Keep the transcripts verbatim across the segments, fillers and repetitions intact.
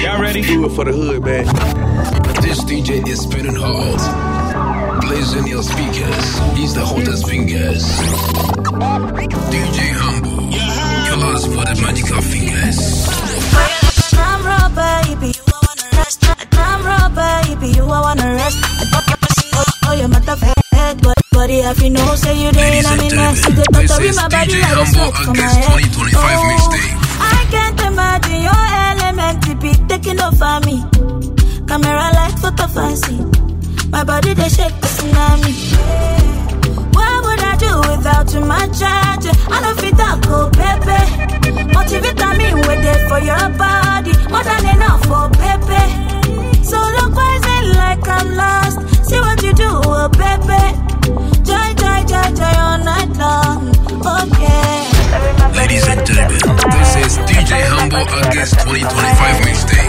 Y'all ready? Do it for the hood, man. This D J is spinning hard. Blazing your speakers. He's the hottest fingers. D J Humble. Killers for the magical fingers. I'm raw, baby. You I wanna rest. I'm raw, baby. You I wanna rest. Oh, your motherfucker, but body if you know, say you did. I mean, I see the thought of my body like a sweat from my head. twenty twenty-five oh, mixtape. I can't imagine your element to be taking over me. Camera like photo fancy. My body they shake the tsunami. What would I do without you, my charge? I don't fit that go, baby. Multivitamin with it for your body. More than enough for baby. So look poison like I'm lost. See what you do, oh baby. Joy, joy, joy, joy all night long. Okay. Ladies and gentlemen, this is D J Humble against twenty twenty-five mixtape.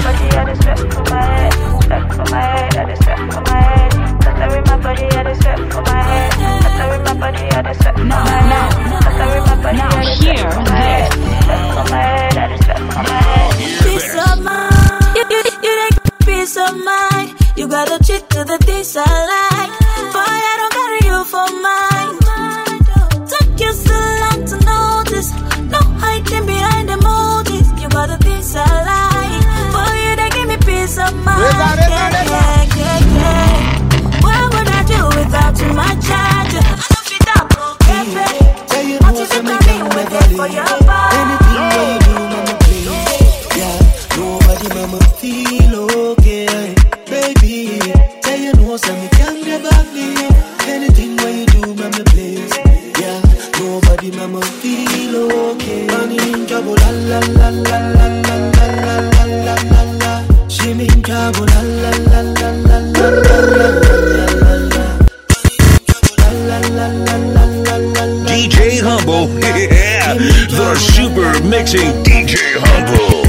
Now, now, now hear this. Peace of mind. You, you, you like peace of mind. You gotta cheat to the things I like. Boy, I don't carry you for mine. Took you so long to notice. No hiding behind the motives. You got the things I like. Boy, you they give me peace of mind. Yeah, yeah, yeah, yeah. What would I do without you, my charge? I don't fit up, baby. What is it coming with it for your body? Anything you do, mama, please. Yeah, nobody, mama, feel okay. Baby, tell you no, so me can't never leave. Anything when you do, mama, please. Yeah, nobody, mama, feel okay. Money in trouble, la la la la la la la la la la la. She me in trouble, la la la la la la la la la. D J Humble, yeah, the super mixing D J Humble.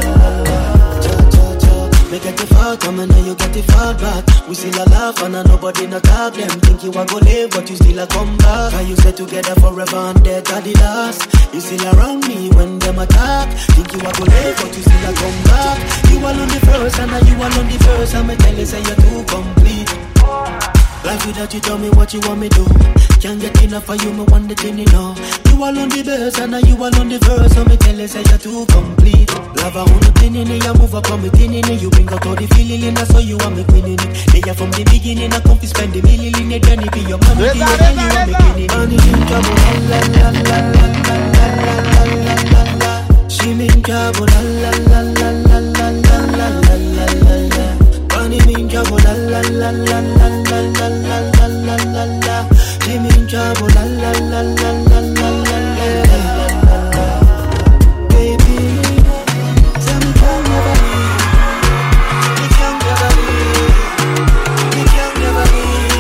Make it the fall, come and now you get the fall back. We still a laugh and nobody not talk. Them think you a go live, but you still a come back. And you stay together forever and dead at the last. You still around me when them attack. Think you a go live, but you still a come back. You all on the first and now you all on the first. I'ma tell you say you're too complete. Life without you, tell me what you want me do. Can't get enough of you, me want the thing you know. You all on the best and now you all on the verse. So me tell you say you're too complete. Love a hundred thing in it, you move up on me thin in it. You bring out all the feeling in it, so you want me queen in it. They are from the beginning, I come to spend the million in the journey. Be your money, be your man, you want me queen in it. Money in trouble, la la la la la la la la la la. She me in trouble, la la la la la la la la la la la. Money in trouble, la la la la la la la la la la la. She me in trouble, la la la la la la la la. Baby, tell me can never leave. We can never leave. We can never leave.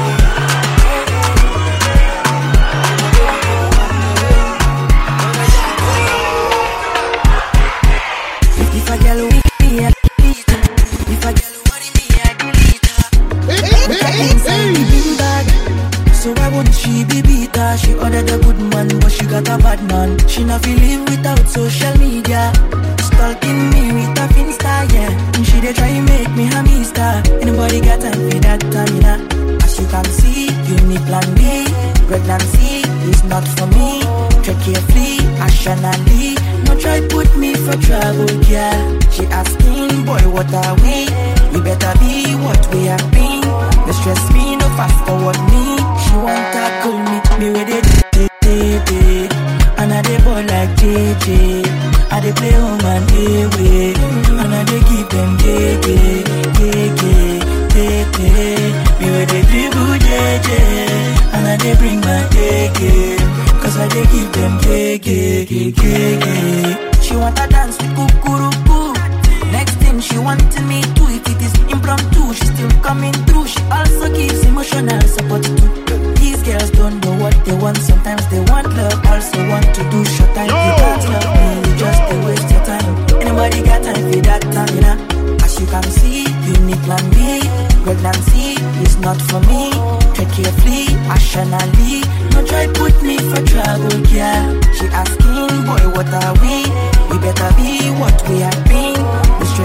If I get away, I delete her. If I get away, I delete her. Inside me being bad, so why wouldn't she be beater? She ordered a good man, but she got a bad man. She not feel live without social media. Stalking me with a Finsta, yeah. And she dey try make me a mister. Anybody got time for that, Tamina? As you can see, you need plan B. Pregnancy is not for me. Tread carefully, rationally. No try put me for trouble, girl. She asking, boy, what are we? We better be what we have been. No stress me, no fast forward me. She won't tackle me, me with it, day, day, day. And I dey ball like J J. I dey play home and away. And I dey give them J J, J J, J J. Me with the dribble J J. And I dey bring my J J. Cause I dey give them J J, J J. She want to dance with kukuruku. Next thing she wanted me to, if it is impromptu, she still coming through. She also gives emotional support too. These girls don't know what they want. Sometimes they want love, also want to do short time. You can't love me, you just they waste your time. Anybody got time for that time, you know? As you can see, you need plan B. Pregnancy is not for me. Tread carefully, rationally. No try put me for trouble, girl. She asking, boy, what are we? We better be what we have been. The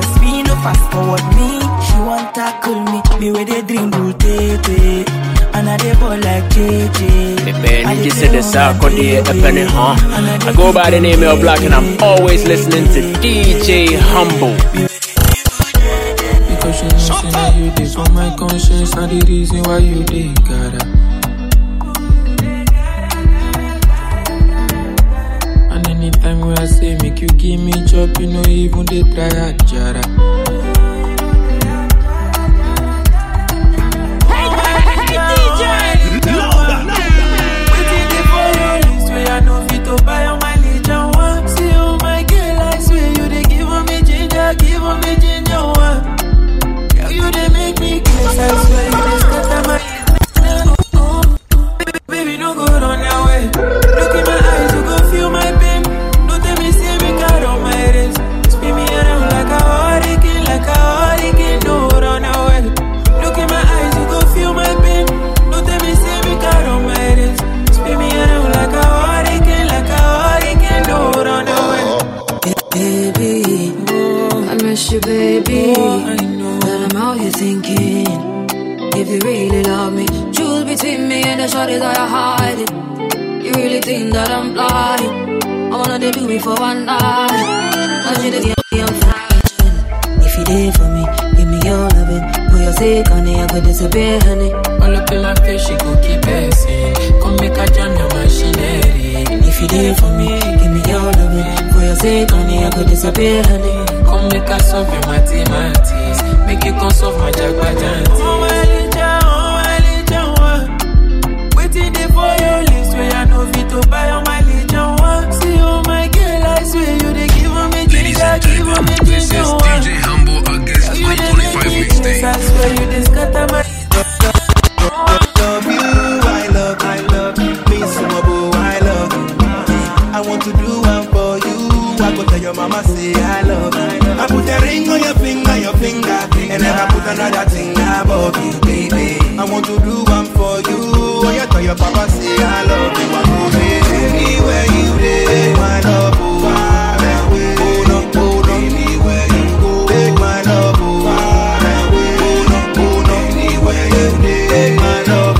Fast forward me, she want tackle me. Me with a dream bull tete. And I dey ball like J J. Baby, you said the sound on the penny, huh? I go by the name of Black and I'm always listening to D J Humble. Because you know that you did on my conscience, and the reason why you did, gotta. And anytime when I say make you give me chop, you know even they try a jara. I know fit to buy on my legion one. See oh my girl, I swear you they give on me ginger, give on me ginger one. Girl, you they make me kiss, I swear you they scatter my baby, baby, no go run away. Look in my eyes, you go feel my pain. Don't tell me say me got on my wrist. Spin me around like a hurricane, like a hurricane. Don't run away. Look in my eyes, you go feel my pain. Don't tell me say me got on my wrist. Spin me around like a hurricane, like a hurricane. Don't run away. Baby, oh, I miss you, baby. Oh, I know that I'm out here thinking, if you really love me, choose between me and the shorties that you're hiding. You really think that I'm blind? I wanna they do me for one night. I should have I'm fine. If you did for me, give me your loving. For your sake, honey, I could disappear, honey. All up in my face, she go keep passing. Come make a jam your machinery. If you did for me, give me your loving. For your sake, honey, I could disappear, honey. Come make a solve your mathematics. Make you come solve my jagbajanti. Oh my licha, oh my licha, one. Waiting there for your list where I know fit to buy on my licha, one. See oh my girl, I swear you they give on me ginger, give on me ginger, one. This is D J Humble against twenty twenty-five mixtape. I swear you they scatter my. Love you, I love, I love you. Me Sumabo, I love you. I want to do one for you. I go tell your mama say I love you. I put a ring on your finger, your finger, and then I put another thing above you, baby. I want to do one for you. I tell your papa say I love you. I go there anywhere you live, my love. Oh, I will. Oh no, oh no, anywhere you go, take my love. Oh, I will. Oh no, oh no, anywhere you live, take my love.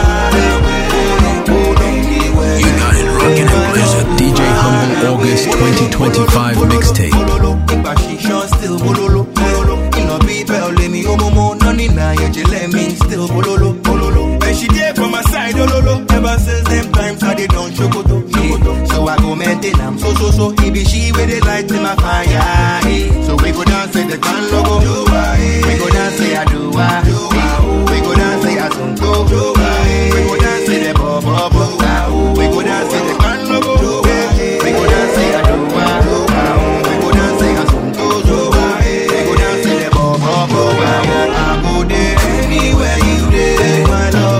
You got it rockin' and blizzard. D J Humble August twenty twenty-five mixtape. Still bololo, bololo. In a people, let me omomo, noni na let me still bololo, bololo. And she there from my side, ololo. Ever since them times I did don't chokoto, chokoto. So I go maintain I'm so so so. It be she with the light in my fire. Eh. So we go dance at the can logo. We go dance say I do I. We go dance say I don't go. We go dance say the bo bo bo. We go dance say the can logo. We go dance say I do I. We go dance say I don't go. We go dance say the bo bo bo. I go there anywhere you there, my love.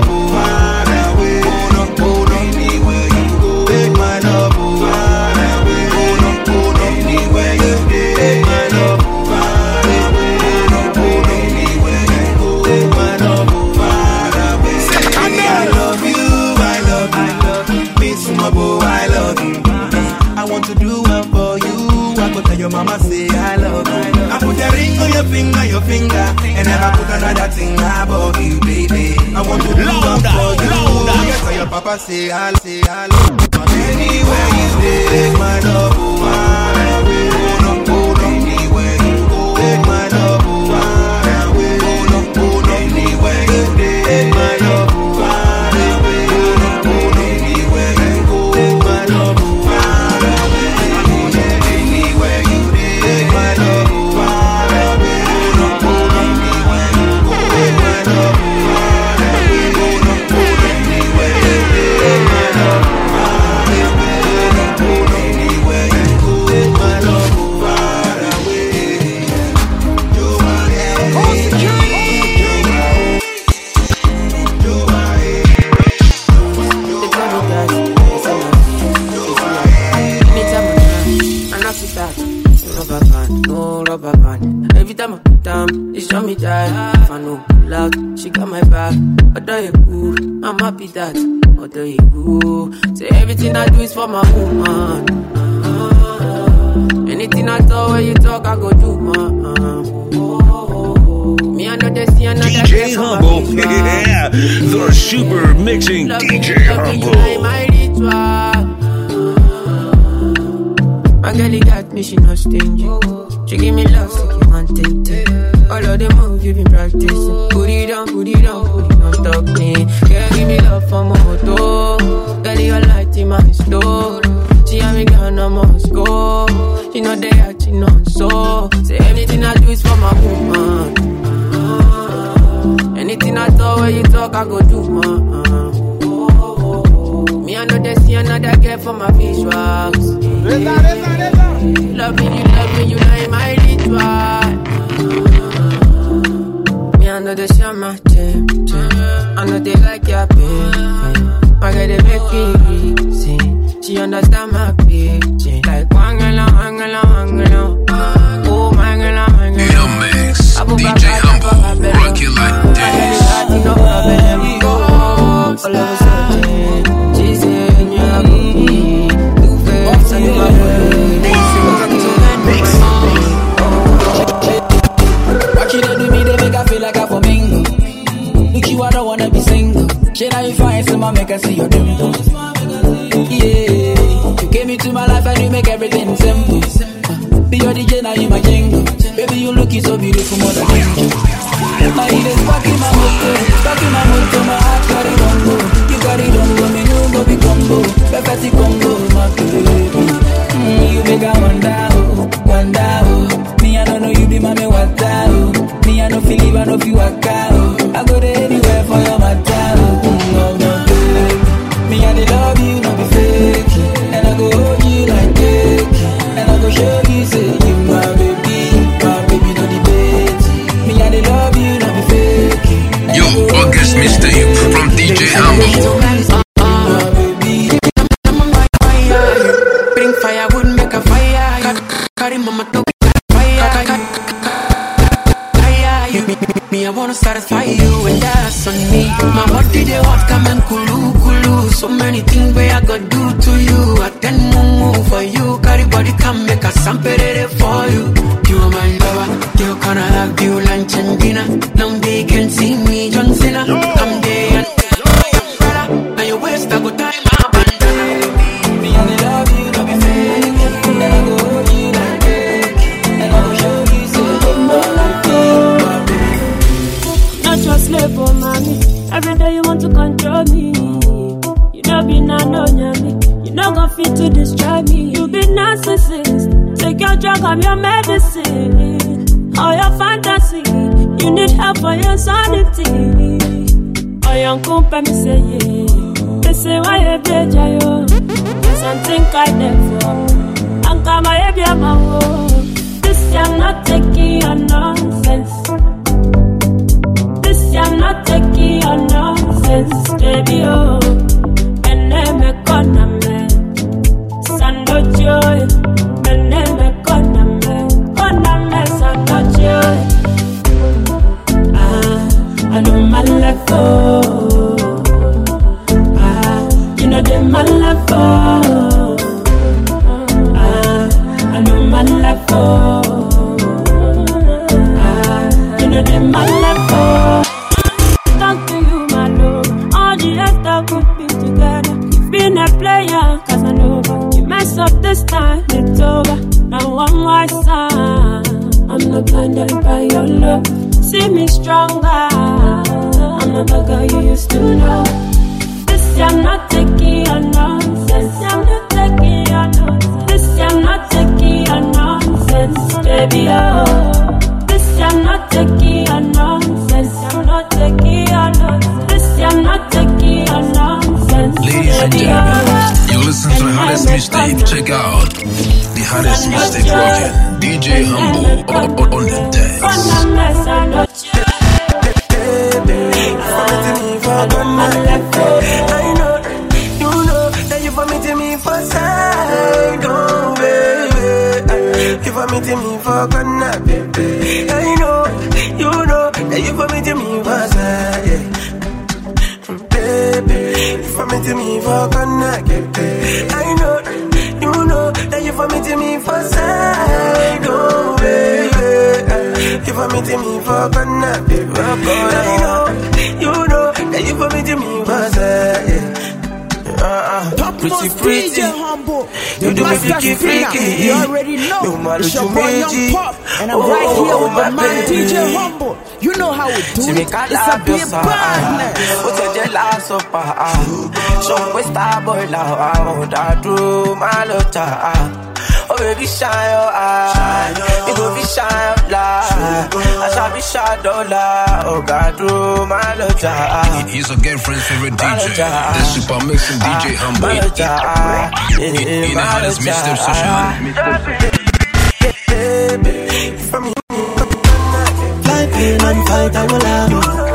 Mama say I love you. I put a ring on your finger, your finger, and never put another thing above you, baby. I want to do one for you. Yes, so your papa say I'll say I love you. Anywhere you take my love, oh, I will. Oh no, oh no, anywhere you go, take my love, oh, I will. Oh no, oh no, anywhere you take my love, oh, I will. Oh no, oh no, anywhere you go, take my love, oh, I will. Every time I put down, they show me that. If I know loud, she got my back. Although you cool, I'm happy that. Although you cool, say everything I do is for my woman. Uh, anything I talk, when you talk, I go do. Uh, uh. J Humble. Yeah, the super mixing D J Humble. My girl got me, she not stingy. She give me love, so keep on tinted. All of the moves you been practicing. Put it down, put it down, put it on top me. Girl, give me love for my moto. Girl, your light in my store. She have me gone, I must go. She know they acting on so. Say anything I do is for my woman. Anything I talk, when you talk, I go do, man. Me, I know they see another girl for my visuals. Love me, you love me, you know my ritual. Me, I know they share my gym, gym. I know they like your baby. I got they make me easy. She understand my pitching. Like wangala, wangala, wangala. Oh, wangala, wangala. Your mix, D J Humble, rock it like this. No problem, go. All of a sudden, she said, yeah, go me. Two face, and my way. What you do me, they make I feel like I for mingle. Look you, I don't wanna be single. Shit, now you find someone make I see your dimples. Yeah, you came into my life and you make everything simple. Be your D J, now you my jingle. Baby, you looking so beautiful, more than angel. My heat is stuck in my motor, stuck in my motor, my heart got it on go. You got it on go, me no go be combo. Perfect combo, my baby. Mm, you make a wonder, oh, wonder, oh. Me, I don't know you be my me wata, oh. Me, I don't feel even if you waka, oh. I go there anywhere for your matter, oh. Mm, oh, no, baby. Me, I dey love you, no be fake. And I go hold you like cake. And I go show you, say you my baby. My baby, no debate. Me, I dey love you, no be fake. Yo, August mixtape from D J Humble. Bring firewood, make a fire. Carry mama to fire. Me, me, I wanna satisfy you, and that's on me. My body they hot, come and kulu kulu. So many things where I gotta do to you. I then move for you. Carry body come make a sample for you. You are my lover, you gonna have you lunch and dinner. Now they can see me John Cena. I'm there and there. Now your waist I go tie my bandana. Me and I love you, no be fake. And I go hold you like cake. And I go show you, say you my baby. Not your slave, oh mommy. Every day you want to control me. You know be na no nyami. You know gon' fit to destroy me. You be narcissist. Take your drug, I'm your medicine. All your fantasy. You need help for your sanity. Oh, young compa me say yeah. They say why you be jayo. There's something I never. I'm come I be a man. This I'm not taking your nonsense. I'm not taking your nonsense, baby, oh. And then me gonna me Sando joy. And then me gonna me Gonna me Sando joy. Ah, I know my left, oh. Ah, you know they my left, oh. Ah, I know my left, oh. Ah, you know they my left, oh. A player, cause I know you mess up this time, it's over. Now I'm wise, I'm not blinded by your love. See me stronger, I'm not the girl you used to know. This I'm not taking your nonsense. I'm not taking your nonsense. This I'm not taking your nonsense, baby, oh. This I'm not taking your nonsense. I'm not taking your nonsense. This I'm not taking your nonsense. Ladies and gentlemen, you listen to the hottest mixtape. Check out the hottest mixtape rocking. D J Humble on, on the decks. I know, you know that you for me to me for side, oh baby. You for me to me for gonna, baby. I know, you know that you for me to me for side, yeah. Baby, you for me to me for gonna, baby. I know, you know that you for me to me for side, oh baby. You for me to me for Ghana, baby. You know, you know that you for me to me for say. Uh-uh. Top pretty, pretty. D J Humble. You do me freaky, freaky. You already know. No matter it's your you boy Young Pop, and I'm oh, right here with my man D J Humble. You know how we do it. It's a big badness. What's your jealous of ah? So we star boy now. I want that do my love. Oh baby, shine your eye. You go be shine light. I shall be shine dollar. Oh God, do my love. He's a girlfriend's favorite D J. The super mixing D J Humble. In the hottest mixtape session. Fly plane and fight, I will have you.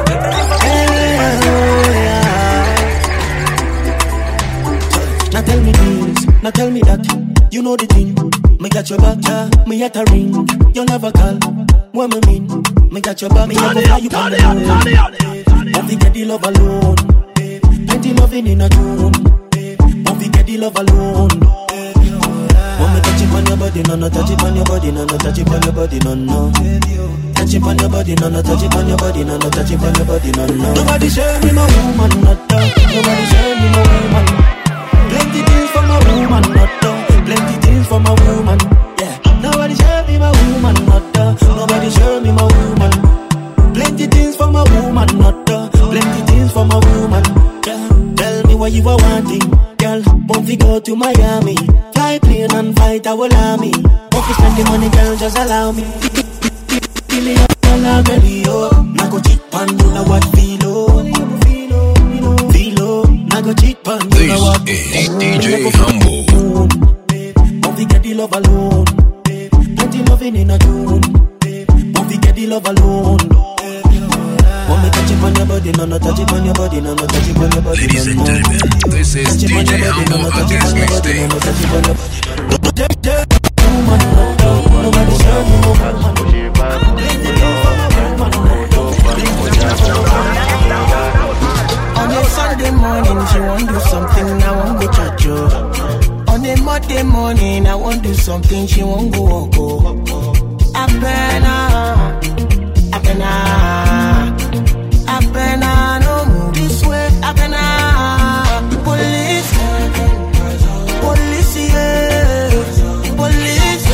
Now tell me this, now tell me that. You know the thing, me got your back, yeah. Me at a ring, you never call. What me mean? Me got your back, me never fly you on the moon. Won't forget the love alone. Plenty loving in a tune. Won't forget the love alone. Want me touch it on your body, no, no, touch it on your body, no, no, touch it on your body, no, no. Touch it on your body, no, no, touch it on your body, no, no, touch it on your body, no, no. Nobody show me my woman, not done. Nobody show me my woman. Plenty things for my woman, not done. Plenty things for my woman, yeah. Nobody show me my woman, not done. Nobody show me my woman. Plenty things for my woman, not done. Plenty things for my woman, yeah. Tell me what you are wanting, girl. Won't we go to Miami? Fly plane and fight our army. Won't we spend the money, girl? Just allow me. Give me a dollar, girl, oh. Now go cheat pan, you know what feel, oh. Feel, oh. Now go cheat pan, you know what. This is D J Humble. Won't we get the love alone? Plenty loving in a tune. Won't we get the love alone? Want me touch it on your body, no, no, touch it on your body, no, no, touch it on your body. Ladies and gentlemen, this is D J Humble against mixtape. Nobody show me no On a Sunday morning, she won't do something, I won't go touch you. On a Monday morning, I won't do something, she won't go walk. Abena, Abena, Abena, no move this way, Abena. Police, police, yeah, police.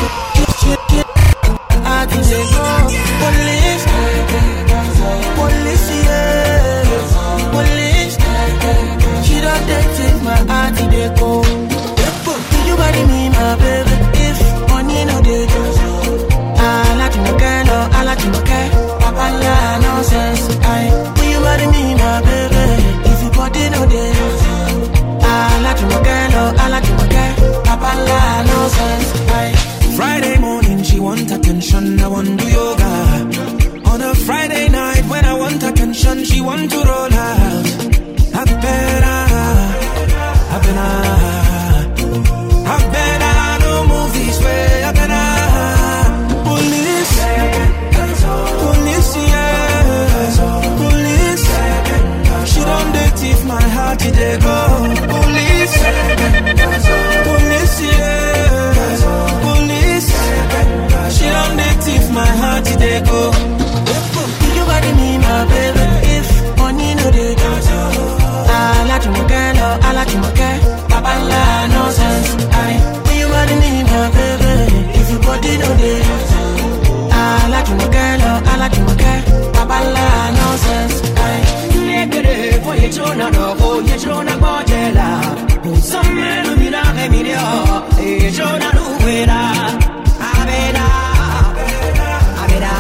I can say go, police, police, yeah, police. She don't take my heart, they go. You body me, my baby. If money no dey, I like you again, no, I like you again. Papa, yeah, nonsense. I, you body me, my baby. If you body no dey, I like you again, no, I like you again. Papa, yeah, nonsense. I. Friday morning, she want attention, I want to yoga. On a Friday night, when I want attention, she want to roll out. Abena, Abena. I better no move this way. I better police, police, yeah, police. She don't date if my heart did they go. Police, police, yeah, police. She don't date if my heart did they go. You body me, my baby. If money no dey, I like you again, no, I like you again. Papa, yeah, nonsense. I, you body me, my baby. If you body no dey, I like you again, no, I like you again. Papa, yeah, nonsense. I, you for your children, oh, your children, Bojela. Some men will be not a video, your children, who will not. Abena, Abena,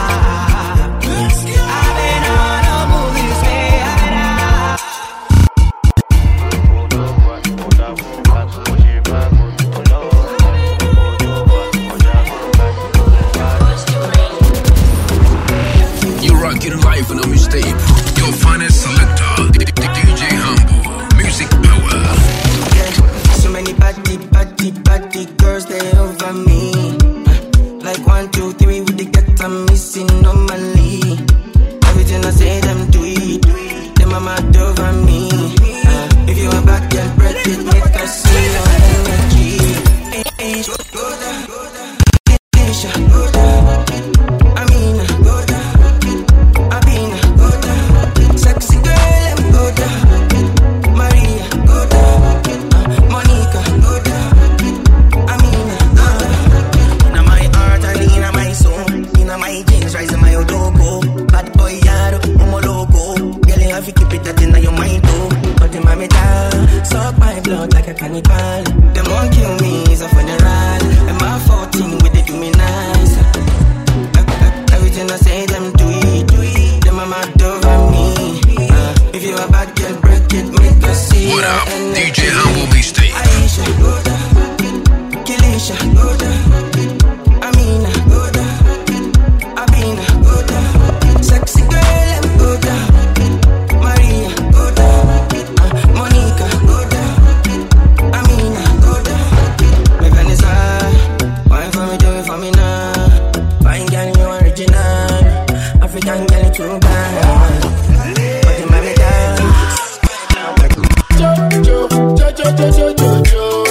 Abena, no move this way, Abena. You rock it live on a mistake. Your finest selector, D J Humble. Music power. So many party, party, party girls, they over me. Like one, two, three, with the get I'm missing normally. Everything I say, them do it. Them mama over me. Uh, if you are back, then break it, make us see your energy. Hey, hey, go down, go down, go down. I mean, go can get it too bad. But you might be down. Jo, jo, jo, jo, jo, jo, jo, jo,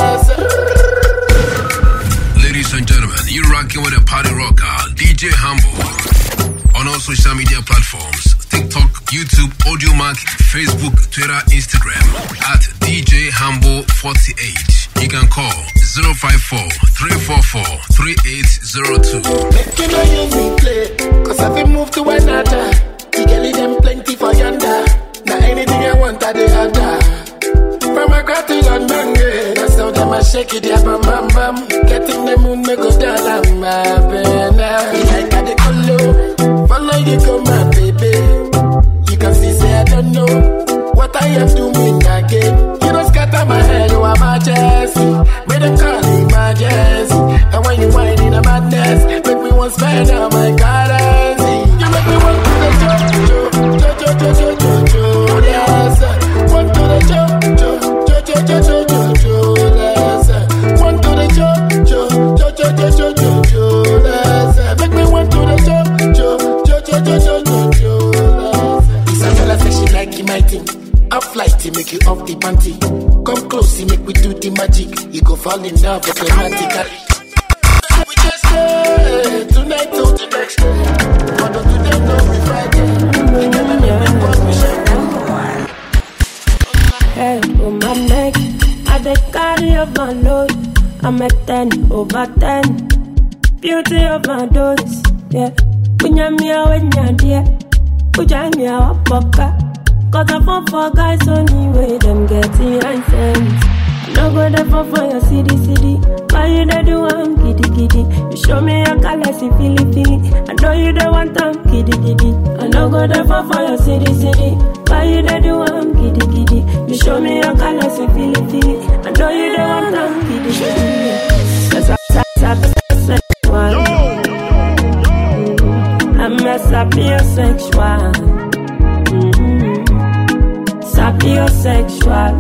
Ladies and gentlemen, you're rocking with a party rocker, D J Humble. On all social media platforms, TikTok, YouTube, AudioMac, Facebook, Twitter, Instagram, at D J Humble forty-eight. You can call zero five four, three four four, three eight zero two. Make you know you me play, cause I've been moved to another. You can leave them plenty for yonder. Now anything I want, I do have that. From a girl to London, yeah. That's how them I shake it, yeah, bam, bam, bam. Getting the moon, me go down, I'm my baby. Like I the color, follow you, go, my baby. You can see, say I don't know what I am doing again. You don't scatter my head, you are my Jesse. Make them call emergency. And when you whine in a madness, make me want spend all my currency. You make me want to the jo, jo, jo, jo, jo, jo, jo, yes. Want to the jo, jo, jo, jo, jo, jo, jo, yes. Want to the jo, jo, jo, jo, jo, jo, jo, yes. Make me want to the jo, jo, jo, jo, jo, jo, jo, jo, yes. Isabella says she like it, my thing. Off flight to make you off the panty. Come close, see, make we do the magic. You go fall in love automatically. We just stay tonight till the next day. But don't do them know we Friday. We can make what we share. Hey, on my neck, I dey carry up my load. I'm a ten over ten. Beauty of my dose, yeah. Punya when you're dear. Punya me a poka. Cause I fall for guys anyway, them getting sense. No go there for for your city, city. Why you there do I'm giddy, giddy. You show me your colors, you feel it, feel it. I know you don't want them, giddy, giddy. I no go there for for your city, city. Why you there do I'm giddy, giddy. You show me your colors, you feel it, feel it. I know you don't want them, giddy, giddy. Cause I sexual. I mess up your sexual. Sapiosexual,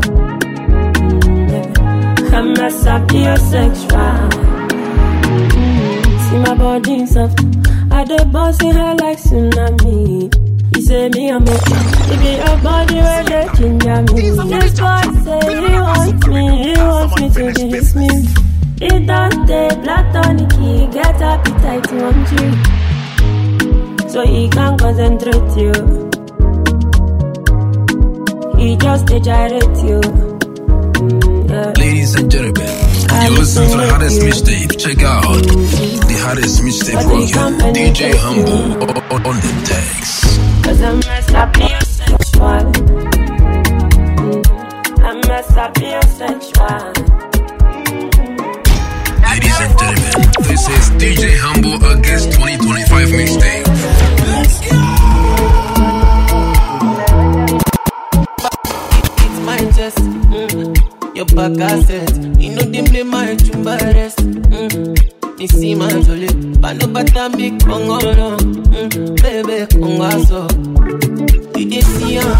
mm, I'm a sapiosexual. Mm, see my body soft, I dey bossy her like tsunami. You say me I'm okay, it be your body where they ginger me. This boy say he wants me, he wants me to kiss me. He don't take platonic, he get appetite to want you, so he can concentrate you. He just gyrate you. Mm, yeah. Ladies and gentlemen, you listen to the hottest mixtape. Check out the hottest mixtape rocking D J Humble on the decks. Cause I'm a sapiosexual. Mm, I'm a sapiosexual. Ladies and gentlemen, this is D J Humble August twenty twenty-five mixtape. Let's go. Mm. Your back asset, you know them play my chumba rest. Mm. You see my jolly, but no bata me kongo no. Mm. Baby kongo so, you dey see ya.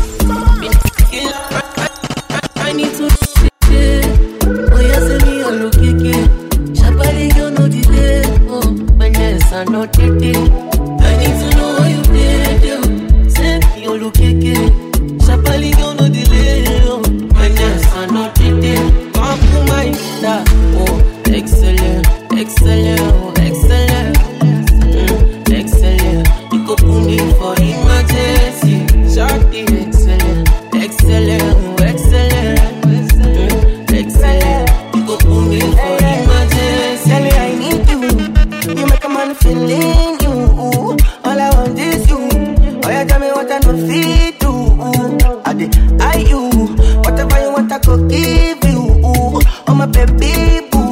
I need to see it. Oh yes, me all look it. Shabali you know the day. Oh, my nest I know the day. I need to know how you did. Say me all look it. Shabali you know the day. I know the day, come to my da. Oh, excellent, excellent, oh, excellent, mm, excellent. You go put me for emergency. Shorty, excellent, excellent, oh, excellent, mm, excellent. You go put me for emergency. Tell me I need you. You make a man feel in you. All I want is you. Oh, yeah, tell me what I don't feel do. I did, I you. Whatever you want, I could give you. Oh, my baby, boo.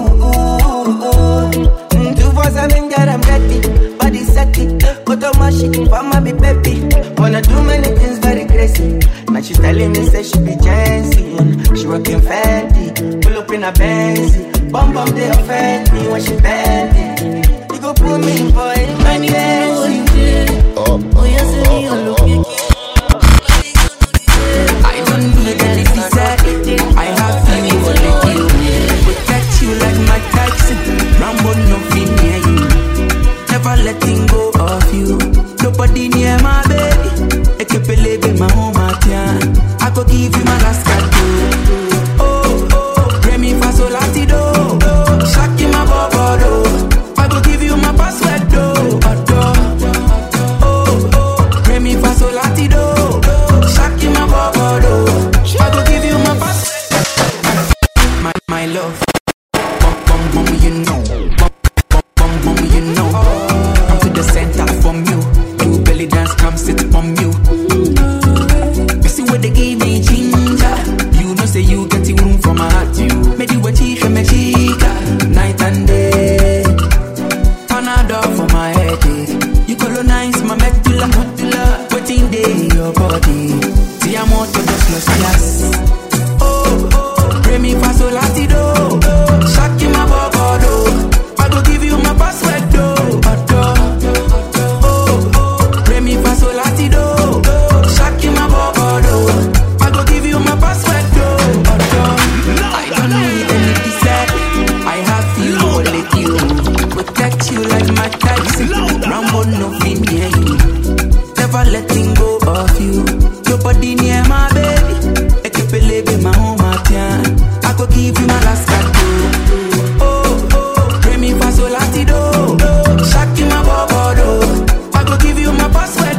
Mm, two for seven, girl, I'm ready. Body set it. Go to my shit for my baby. Wanna do many things very crazy. Now she telling me, say she be Jency. She working Fendi. Pull up in a Benz. Bum bum, they offend me when she bend it. You go put me for it. I need to know what you did. Oh, yes, me, I look at I don't need any desire. I have feelings for you. Protect you like my Tyson. Rambo no fin near you. Never letting go of you. Nobody near colonize my medulla, medulla. Waiting day your body. See I'm out to just lost class. Oh, oh, pray me for so latido. Shock in my bubble. I go give you my password though. Oh, oh, pray me for so latido. Shock in my bubble. I go give you my password though. I don't need any desert. I have you, only you. Protect you like my Tyson. Rambo no fin near you. Never letting go of you. Nobody near my baby. Ekepele be my home at I go give you my last card. Oh, oh, pray me for so latido. Shock in my bubble. I go give you my password.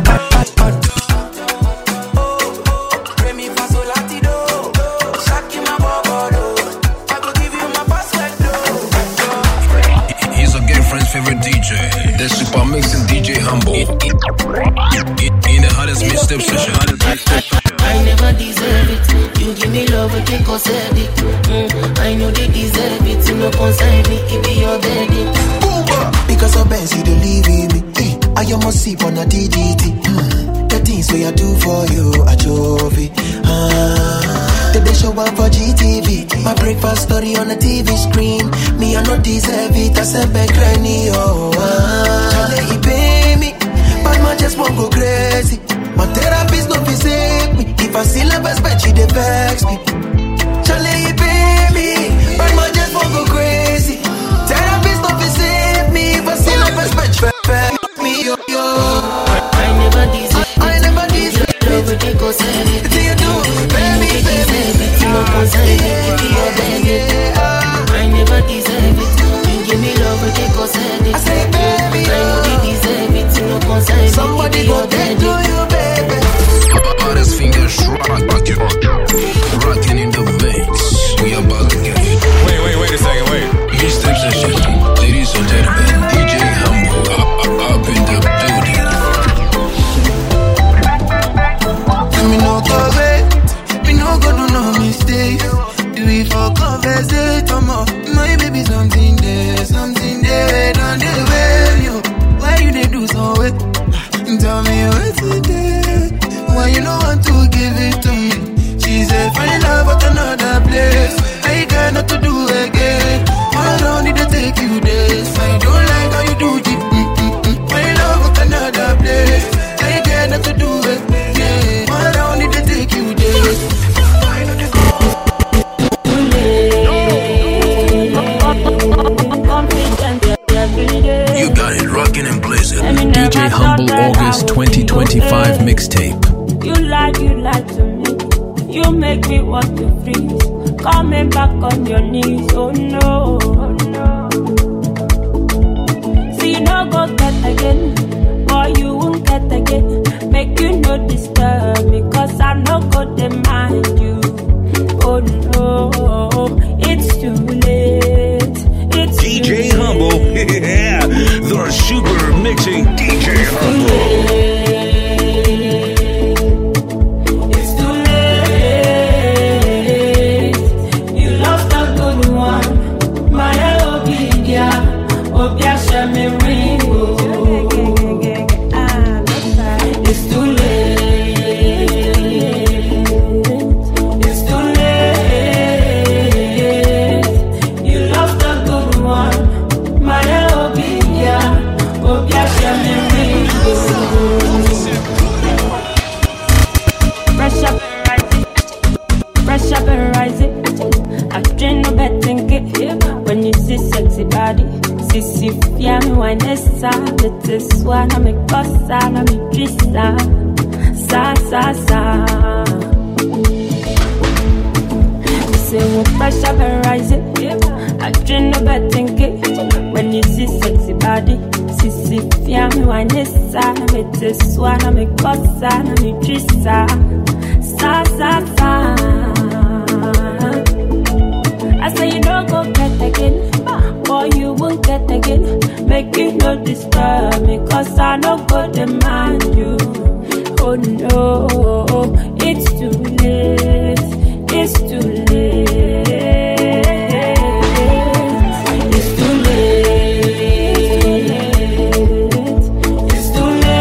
Oh, oh, pray me for so latido. Shock in my bubble. I go give you my password. He's a girlfriend's favorite D J. The super mixing D J Humble. In, in, in the hottest mixtape session. I never deserve it. You give me love, I can't concede it. Mm, I know they deserve it. You no concern me, it be your daddy. Because of Benz, you don't leave me. Hey, I am a sip on a D D T. Mm, the things we I do for you, I drove it. Ah, did they show up for G T V? My breakfast story on the T V screen. Me, I not deserve it. I said, back granny, oh, ah. They pay me, but man just won't go crazy. My therapist no be save me. If I see love as bad, she dey vex me. Charlie, pay me, but man just won't go crazy. Therapist no be save me. If I see love as bad, she vex me. Yo, yo. I never deserve it. I never deserve it. Love, I can't concede it. Do you do, baby, baby? You no concern me, it be your daddy. I never deserve it. You give me love, I can't concede it. I say, baby, I know they deserve it. You no concern me, somebody it be go your take daddy. to you, baby. Hottest fingers rock, rocking, rocking in the mix. We about to get it. Wait, wait, wait a second, wait. Mixtape session, ladies and gentlemen. D J Humble up, up, up in the building. Let me no go wait. Me no go do no mistakes. Do it for conversation more. My baby something there, something there. Don't they wear you? Why you they do so wait? Tell me what's it there. Why you don't want to give it to me? She said find love at another place. I got not to do again. I don't need to take you this. I don't like how you do it. Mm-mm-mm. Find love at another place. I got not to do it. Yeah. I don't need to take you this. You got it rocking and blazing. D J Humble August twenty twenty-five mixtape. You lie, you lie to me. You make me want to freeze. Coming back on your knees, oh no, oh no. See, you no go get again, or you won't get again. Make you no disturb me, cause I no go demand you. Oh no, it's too late. It's D J too Humble, late. yeah, the super mixing D J Humble. This one, I'm a cosa, I'm a drissa, sa, sa, sa. Say, what pressure be rising? I dream no betting it. When you see sexy body, sissy, fiam, wine, this, I'm a this one, I'm a cosa, I'm a drissa, sa, sa, sa. I say, you don't go get again, boy, you won't get again. Make you no disturb me, cause I no go demand you. Oh no, it's too late, it's too late, it's too late, it's too late.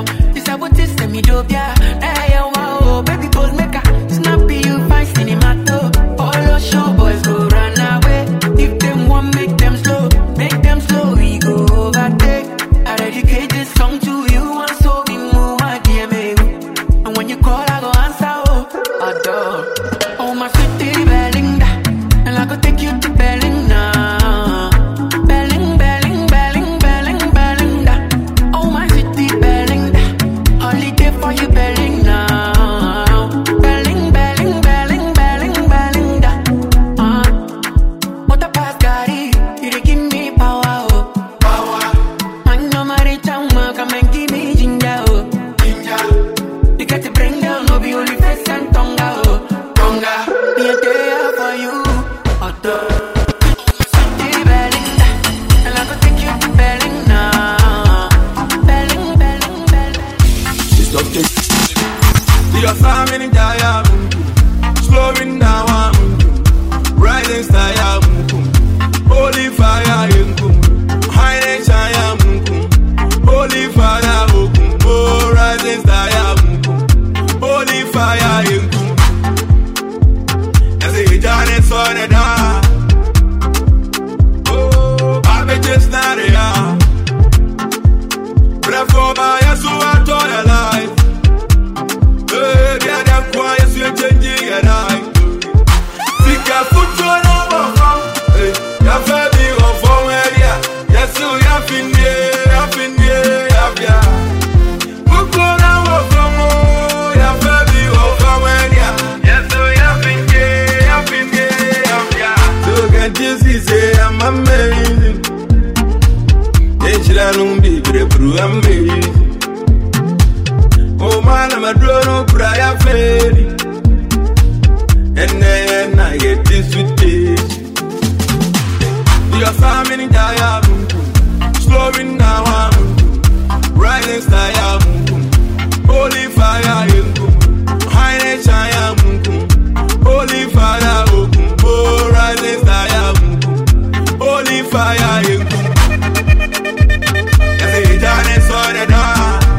This I would just send me dope, yeah. Hey, wow, baby, pose maker. Snappy, you find cinema, too. All those show boys go run away. If them want, make them slow. Make them slow, we go overtake. I dedicate this song to you, and so we move my D M A. And when you call, I go answer, oh, adore. Oh, my sweetie Belinda. And I go take you to Belinda. Belling, belling, belling, belling, Belinda. Oh, my sweetie Belinda. Holiday for you, Belinda. Belling, belling, belling, belling, Belinda. Uh, what the past got it? You dey give me power, oh. Power. I know my rich and come and give me ginger, oh. Ginger. You got to bring down, no be only face and tonga, oh. Tonga. Me a day for you, adore. Sweetie Belinda. And I go take you to Belinda. Belling, belling, belling. It's okay. The family diam, slowing down, rising star, holy fire, high nature, holy fire, oh, rising star, holy fire, as a giant son of that. Oh, I be just not here. But for my yes, so I told your life. Hey, yeah, that quiet, so you're changing your life. Think I put you on over. Hey, you're very on for where ya. Yes, so you're fin here, you're fin here, you're here. Put you on over more. You're very on for where ya. Yes, so you're fin here, you're fin here, you're here. So can't you see, say I'm amazing. Ain't you that no be, but I'm amazing. Oh man, I'm a drone of prayer fairy. And then I get this with it. Your family diam, slowing down, rising star, holy fire, high nature, holy fire, oh, rising star, holy fire, as a giant son of that.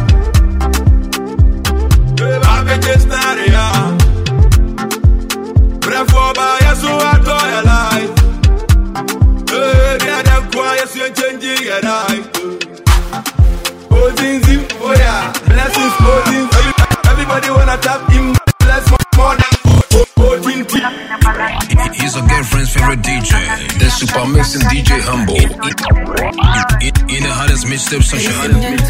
Just not here. But for by you, so I told your life. Hey, yeah, that quiet, so you're changing your life. Oh, things in, oh yeah, blessings, oh things. Everybody wanna tap him, bless more than oh, things. He's a girlfriend's favorite D J, the super mixing D J Humble. In, in, in the hottest mixtape session.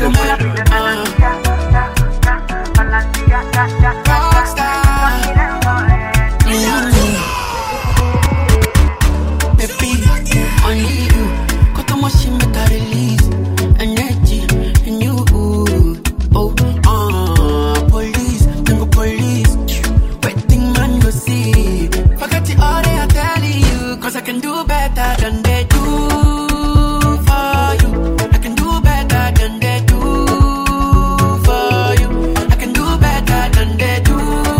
Baby, only you. Got too much in the release. Energy in you. Oh, uh, police, tango police. Waiting man, go see. Forget the all they are telling you. Cause I can do better than they do for you. I can do better than they do for you. I can do better than they do.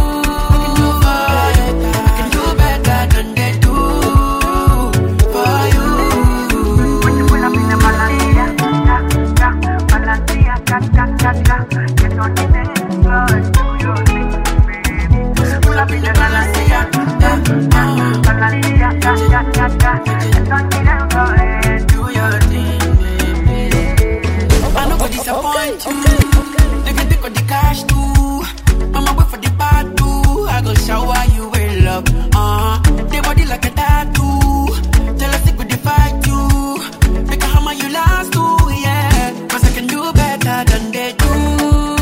I no go disappoint you. They can take all the cash too. Mama wait for the part too. I go shower you with love. Uh, they body like a tattoo. Tell us stick with the fight too. Make a hammer you last too, yeah. Cause I can do better than they do.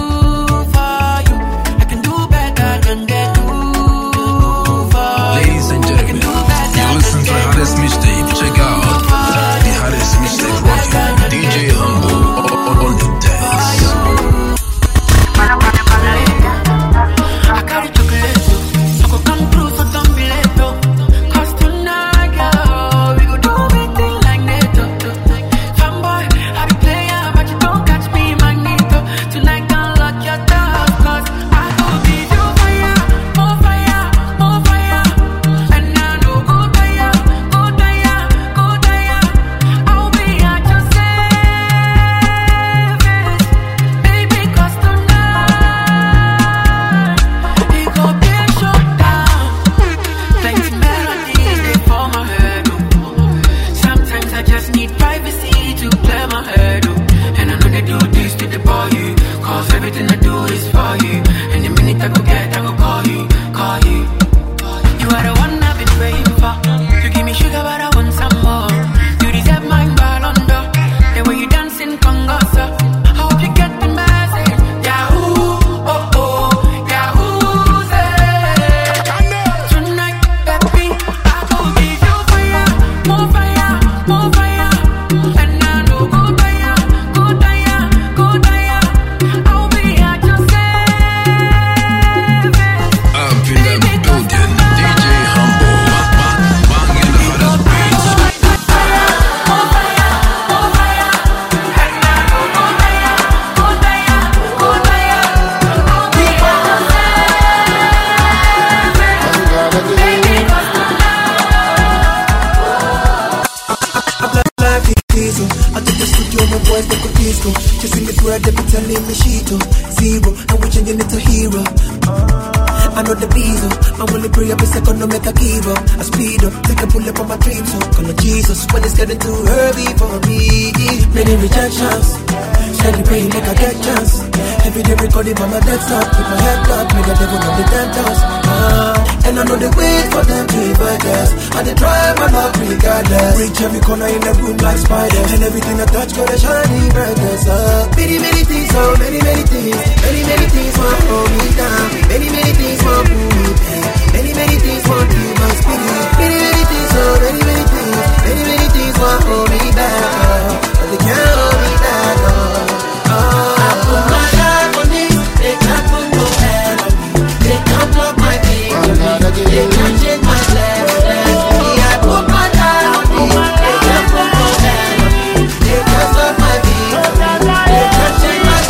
telling me she to zero, and we're changing it to hero. I know the bezo, I only pray up a second to make a give up. I speed up, take a pull up on my dreams, so call on Jesus when it's getting too early for me. Many rejections, steady praying make I get chance. Every day recording by my desktop, keep my head up, make a devil on the dentals. Uh, and I know they wait for them to invite us, and they try my luck regardless. Reach every corner in the room like spiders, and everything I touch got a shiny brightness. Uh, many, many things, so many, many things, many, many things want to hold me down. Many, many things want to pull me down. Many, many things want to my spirit. Many, many things, so many, many things, many, many things want to hold me back, but they can't hold me back. Uh, uh, I put my life on this, they can't put no hand on me. They can't block my thing on me. They can't change my life. I put my life on this, they can't put no hand on me. They can't stop my thing on me. They can't change my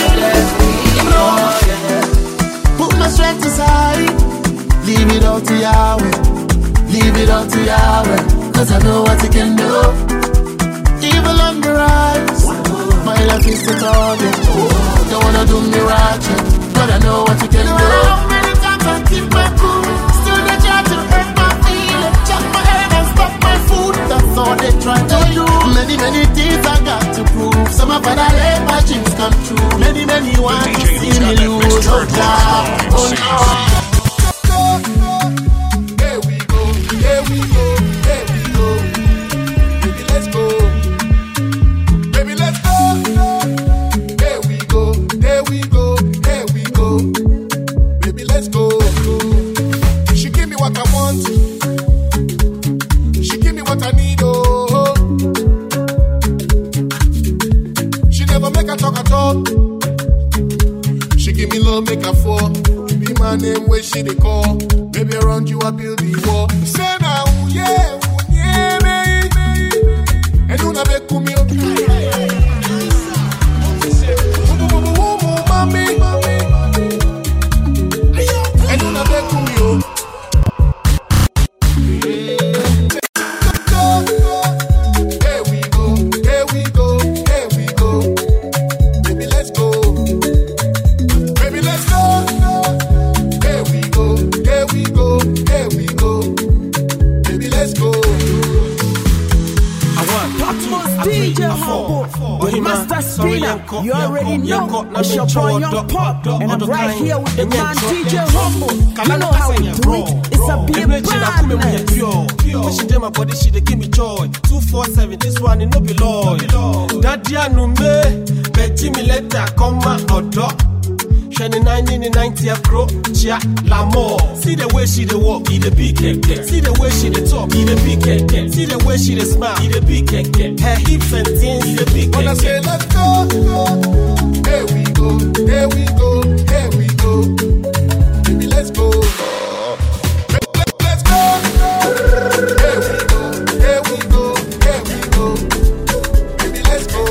life. Put my strength aside, leave it all to Yahweh. Leave it all to Yahweh, cause I know what you can do. Evil on the rise, my life is the target. Don't wanna do me ratchet, but I know what you can do. How many times I keep my cool, still they try to hurt my feelings. Chop my head and stop my food, that's all they try to do. Many, many things I got to prove. Some of I let my dreams come true. Many, many want to see me lose. Oh God, oh no. Make a fall, be my name where she they call. Maybe around you I build the wall. Say now, yeah, yeah, baby. And you never come here. Mommy, and you never come here. Here we go, here we go, here we go. Baby, let's go. D J Humble, Master Spinner, you already know. It's your boy Young Pop, and I'm right here with the man D J Humble. You know how we do it. It's a big brand. Pushing them my body, she they give me joy. two four seven, this one it no be loy. Daddy anu me, Betty me letter come my order. Shining nineteen ninety a crow, chia la more. See the way she dey walk, eat a big cake. See the way she dey talk, eat a big cake. See the way she dey smile, eat a big cake. Her hips and things, eat a big cake. When I say let's go, here we go, here we go, here we go. Baby, let's go. Let's go. Here we go, here we go, here we go. Baby, let's go.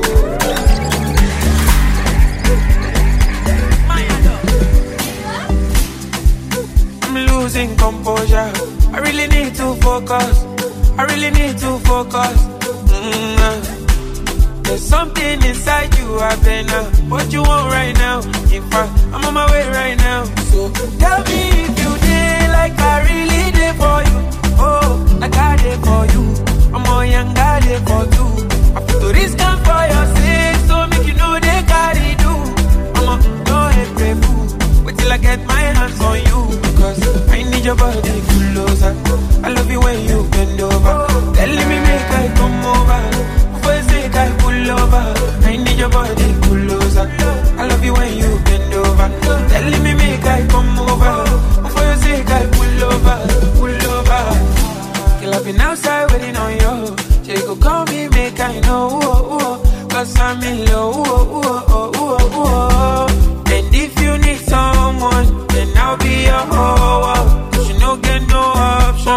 Losing composure, I really need to focus. I really need to focus. Mm-hmm. There's something inside you, I've been uh, what you want right now. In fact, I'm on my way right now. So tell me if you did like I really did for you. Oh, like I did for you. I'm more young, I did for you. I put the risk down for your sake, so make you know they carry do. I'm a no head baby. Wait till I get my hands on you. Cause I need your body closer. I love you when you bend over. Telling me make I come over. Before you say I pull over. I need your body closer. I love you when you bend over. Telling me make I come over. Before you say I pull over, pull over. Girl, I've been outside waiting on you. She go call me, make I know. Ooh, ooh, cause I'm in love. Ooh, ooh, ooh, ooh. And if you need someone, then I'll be your hoe. Cause you no get no option.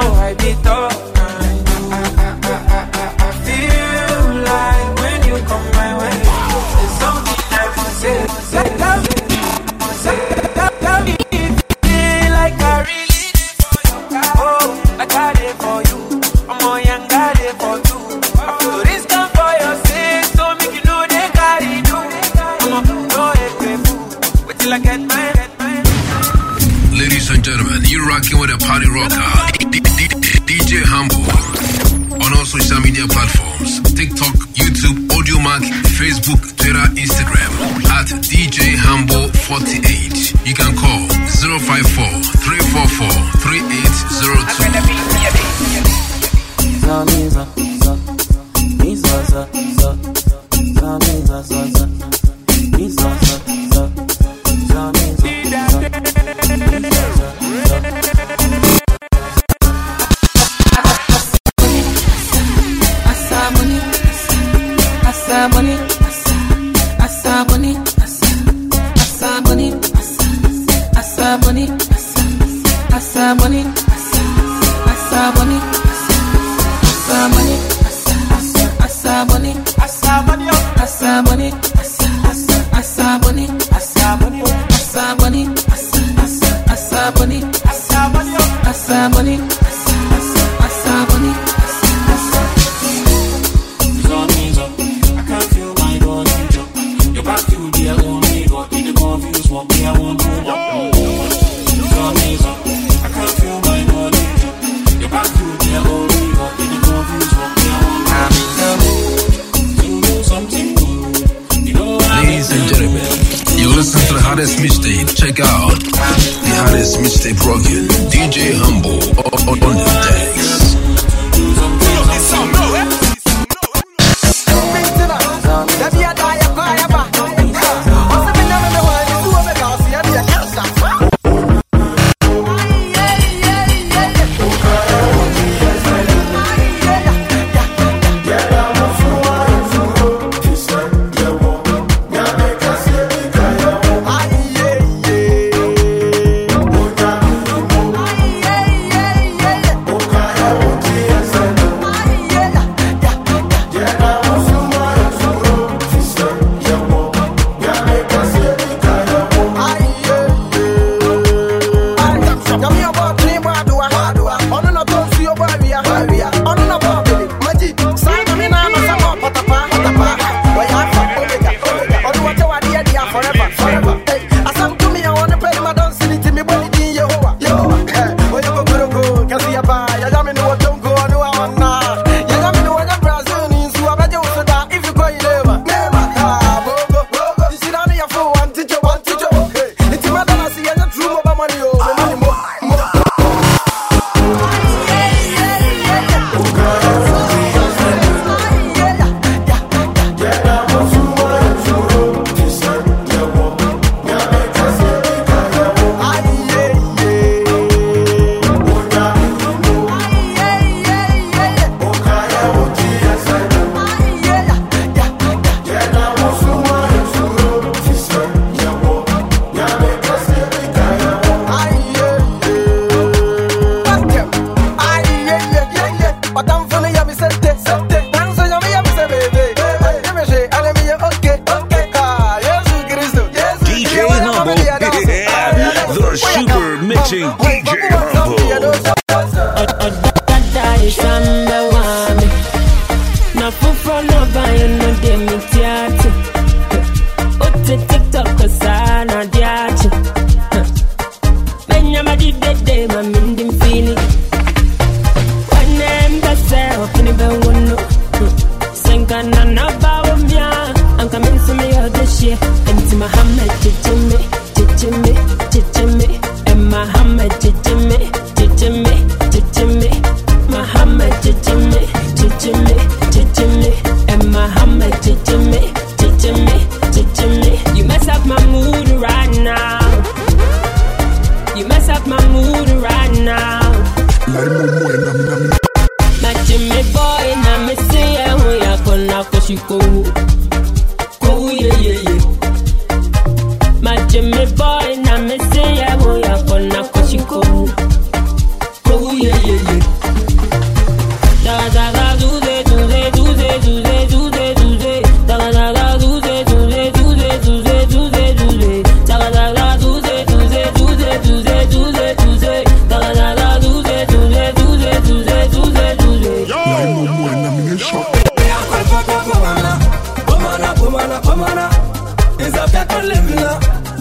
till I get my Ladies and gentlemen, you're rocking with a party rocker, D- D- D- DJ Humble. On all social media platforms, TikTok, YouTube, AudioMac, Facebook, Twitter, Instagram, at D J Humble forty-eight. You can call zero five four, three four four, three eight zero two. Asaboni, Asaboni, Asaboni, Asaboni, Asaboni, Asaboni, Asaboni, Asaboni, Asaboni, Asaboni, Asaboni, Asaboni, Asaboni, Asaboni, Asaboni, Asaboni, Asaboni. Listen to the hottest mixtape. Check out the hottest mixtape rocking. D J Humble on the decks.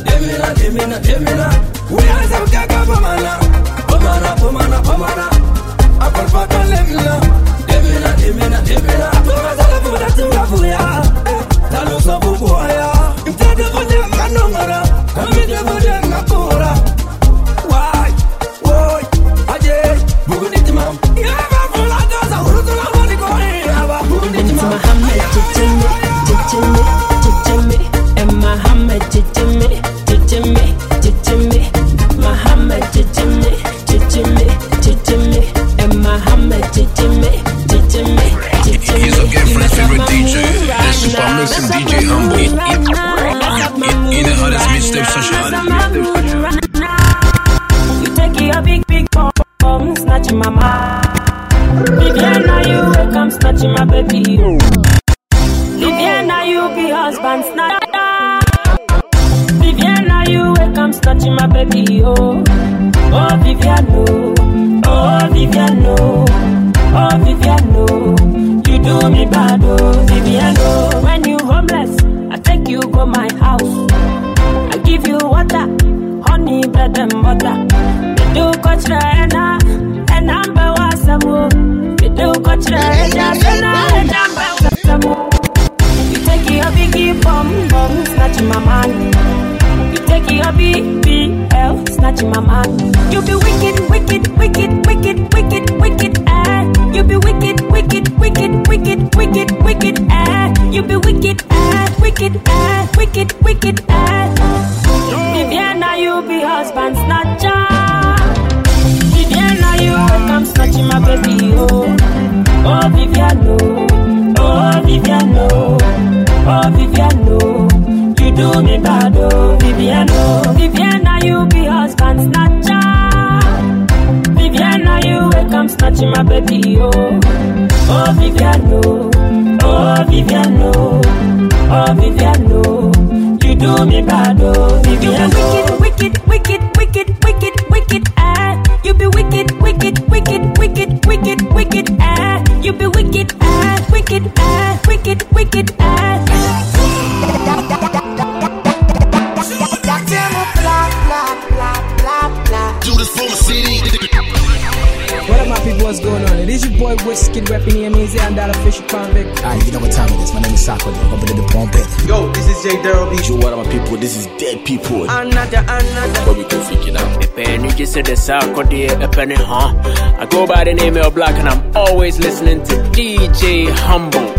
Demina, demina, demina. We are some gaga pomana, pomana, pomana, pomana. Apple paka lemina. Demina, demina, demina. Apple paka lemina. Tunga fuya, talo sabu boya. Imtade fode manongara, kamide fode ngapura. Why, why, aje, bugunitima. Yaba fula gaza, urutula wali kore. Yaba bugunitima. Muhammad Jijimi, Jijimi, Jijimi, and Muhammad Jijimi, Jijimi, Jijimi, Muhammad Jijimi, Jijimi, Jijimi, and Muhammad Jijimi, Jijimi, Jijimi. He's a girlfriend favorite D J. The super mixing D J Humble. In the hottest mixtape session. You take your big, big bomb, snatching my mind. Viviana, you wake up, snatching my baby. Viviana, you be husband, snatcher. Viviana, you wake up, snatching my baby. Oh, oh, Viviano, oh, Viviano, oh, Viviano. You do me bad, oh, Viviano. When you homeless, I take you go my house. I give you water, honey, bread and butter. You do coach the henna, and I'm the wasamu. You do coach the henna, and I'm the wasamu. You take your biggie bomb, bomb, snatching my man. You take your B B L, snatching my man. You be wicked, wicked, wicked, wicked, wicked, wicked, eh. You be wicked, wicked, wicked, wicked, wicked, wicked, eh. You be wicked, eh, wicked, eh, wicked, wicked, eh. Viviana, you be husband snatcher. Viviana, you come snatching my baby, oh. Oh, Viviano, oh, Viviano, oh, Viviano. You do me bad, oh, Viviano. Viviana, you be husband snatcher. Viviana, you come snatching my baby, oh. Oh, Viviano, oh, Viviano, oh, Viviano. You do me bad, oh, Viviano. Wicked, wicked, wicked, wicked, wicked, wicked, eh. You be wicked, wicked, wicked, wicked, wicked, wicked, eh. You be wicked, eh, wicked, eh, wicked, wicked, eh. Do this for my city. What up, my people? What's going on? It is your boy Wizkid repping E M A Z and that official convict. Alright, you know what time it is. My name is Sako. I'm up to the bomb pit. Yo, this is J Derby. Yo, what up, my people? This is Dead People. Another, another. But we can freak it out. A penny just said the Sako, dear, a penny, huh? I go by the name of Black and I'm always listening to D J Humble.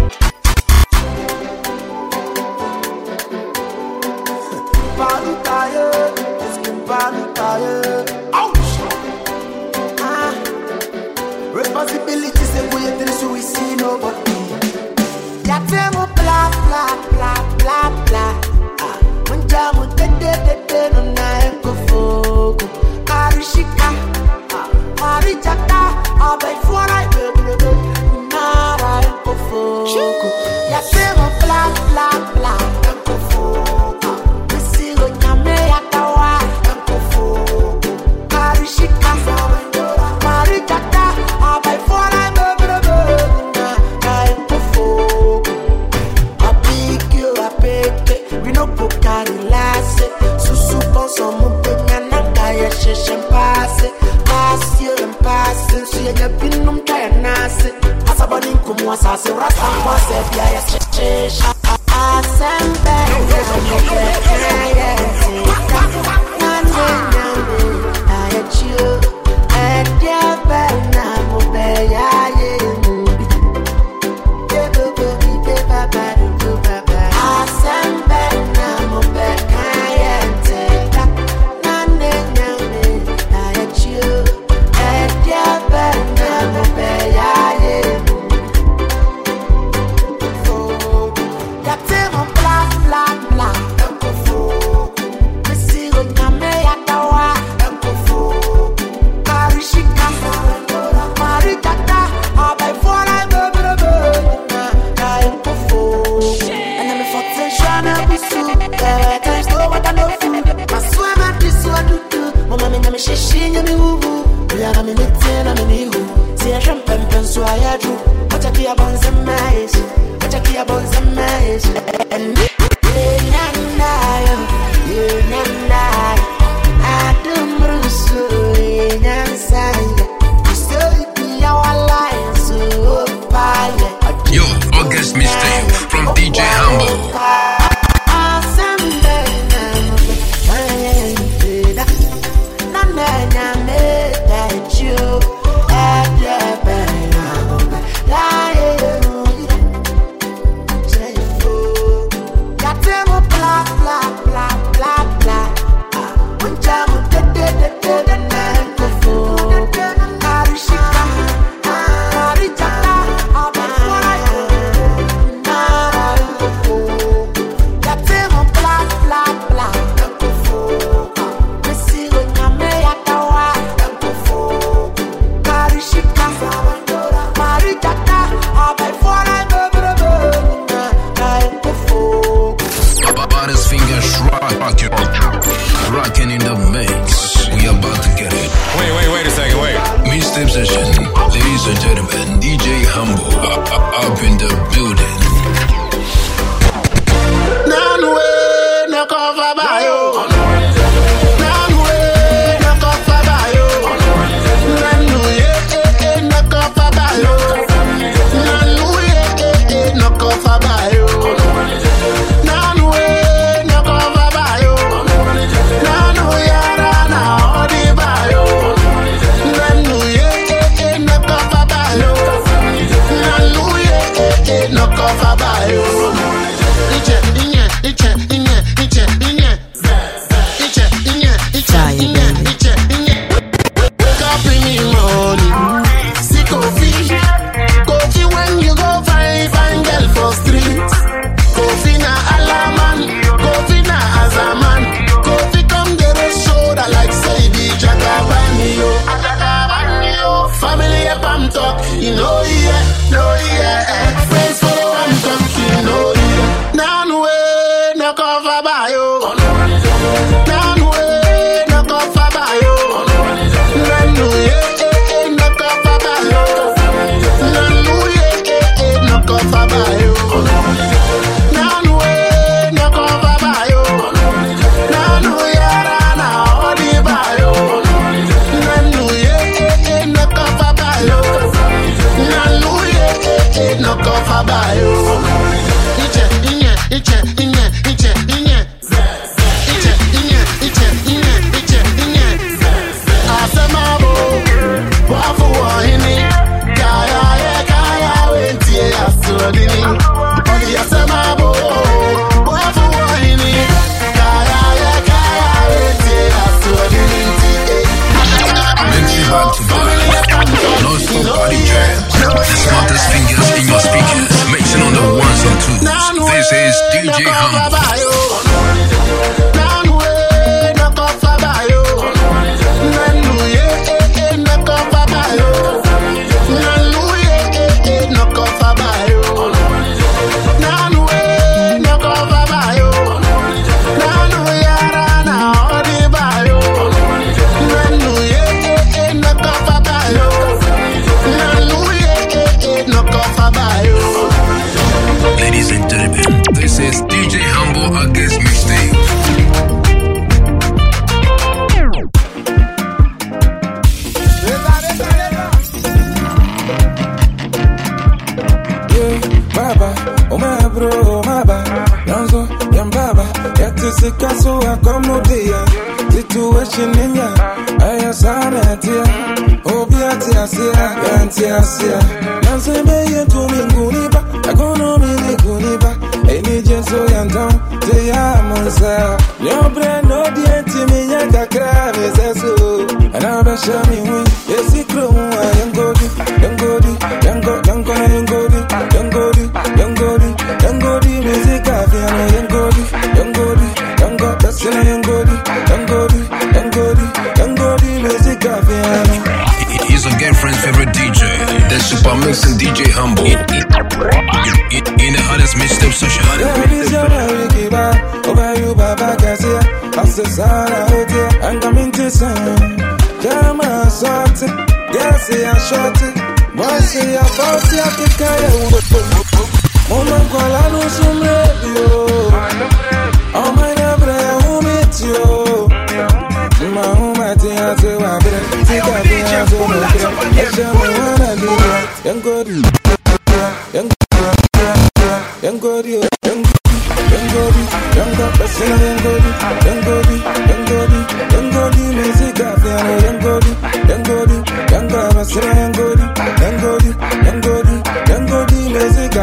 Responsibility say we ain't so we see nobody. Ya temo bla bla bla bla bla. Ah, munja munte de de de no na enko fogo. Arishika, ah, arichaka, abai fuara bebe bebe. Nara enko fogo. Ya temo bla bla bla enko fogo. Misigo nyame ya kawa enko fogo. Arishika, arichaka. Asase rasa kwa sepia ya chesha asembe nande nande ayachio edia bana mubeya ye mubi debo bobi de baba do baba asembe na mubeka yente nande nande ayachio edia bana mubeya ye and Rocking in the mix. We about to get it. Wait, wait, wait a second, wait. Mixtape session. Ladies and gentlemen, D J Humble up, up, up in the building. None way, no cover by you. None way, no cover by you. None way, no cover by you. None way, no cover by you. None way, no cover by you. None way, na odi by you. None way, no cover by you. None way, no cover by you. You know, yeah, no, yeah, friends follow I'm talking, no, yeah. None way, no cover by you. None way, no cover by you. None way, no cover by you. None way, no cover by you. None way, no cover by you. None way, na odi by you. None way, no cover by you. No cover by you. Iche, inye, iche, inye, iche, inye. Iche, inye, iche, inye, iche, inye. Asemabo, wafu wahini. Kaya ye, kaya wentie asodini. Odi asemabo, wafu wahini. Kaya ye, kaya wentie asodini. Mix it back to back. No stop body jams. The smartest fingers in your speakers, mixing on the ones and twos. This is D J Humble. Ladies and gentlemen, this is D J Humble against Mixtape. Yeah, baba, oh my bro, oh my baba, Yanzo, Yan baba, Yatisika so accommodia, situation in ya, Ayasana tia, Obiatia sia, Yantia sia, Yanse me to me guniba, Agonomi guniba, Any jenso yanton, Tia Monsa, Your brand no dienti me yaka crave so, and I'll be show me win, yes, it grow, Yangodi, Yangodi, Yango, Yango, Yangodi, Yangodi, Yangodi, Yangodi, music, Yangodi, Yangodi, Yango, that's in Yangodi, Yangodi, Yangodi, Yangodi, music, He's a girlfriend's favorite D J, the super mixing D J Humble. In, in, in, in the hottest mixtape session. Over you, Baba Cassia, Assasana Hotel, and I'm into some. Jama sorted, yes, I shot it. Once I thought I could carry Mama Kuala Nusum Radio. Oh, my never, who meet you? My home at the answer, I better take a bit of a young good, young young good, young young good, young good, person, young good, young good, young good, young good, music, young good, young good, young good, person, young good, young good, young good, young good, music,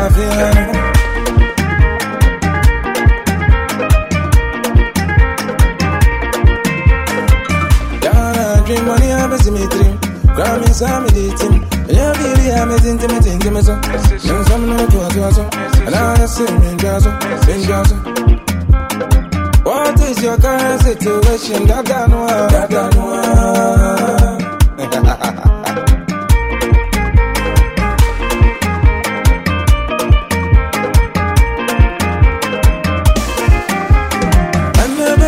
dream money, I'm a symmetry. Grab me some editing. And you're really amazing to me, think to me so. Young some no to us, and I say, Rinjazo, Rinjazo. What is your current situation? That I know, that I know. And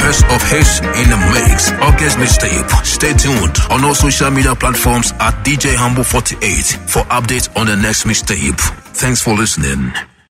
first of his in the mix. August mixtape. Stay tuned on all social media platforms at D J Humble forty-eight for updates on the next mixtape. Thanks for listening.